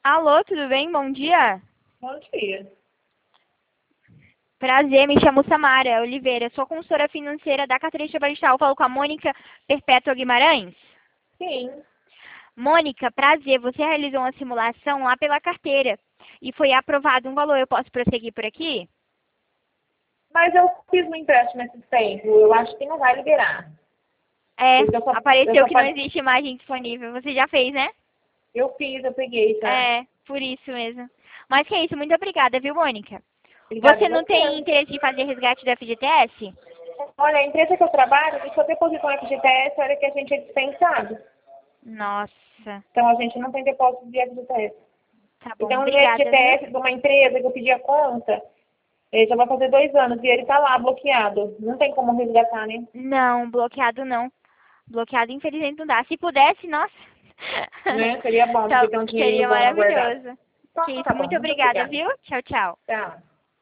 Alô, tudo bem? Bom dia. Bom dia. Prazer, me chamo Samara Oliveira, sou consultora financeira da Catricha Baristal. Falo com a Mônica Perpétua Guimarães. Sim, Mônica, prazer, você realizou uma simulação lá pela carteira e foi aprovado um valor. Eu posso prosseguir por aqui? mas eu fiz um empréstimo esses tempos. Eu acho que não vai liberar. É, Porque eu apareceu só que não pode... existe imagem disponível. Você já fez, né? eu peguei já. É, por isso mesmo. Mas que é isso, muito obrigada, viu, Mônica? Obrigada Você a não tem você. interesse em fazer resgate do FGTS? Olha, a empresa que eu trabalho, se eu depositar um FGTS, olha que a gente é dispensado. Nossa, Então a gente não tem depósito de FGTS. tá bom, Então, um obrigada, viu? FGTS de uma empresa que eu pedi a conta, ele já vai fazer 2 anos e ele tá lá bloqueado. Não tem como resgatar, né? Não, bloqueado não. Bloqueado, infelizmente, não dá. Se pudesse, nossa, Né? Seria bom Tá- porque tem um dinheirinho seria bom lá guardado. maravilhoso. Que Então, isso, tá bom. muito Muito obrigada, obrigada. viu? Tchau, tchau. Tchau.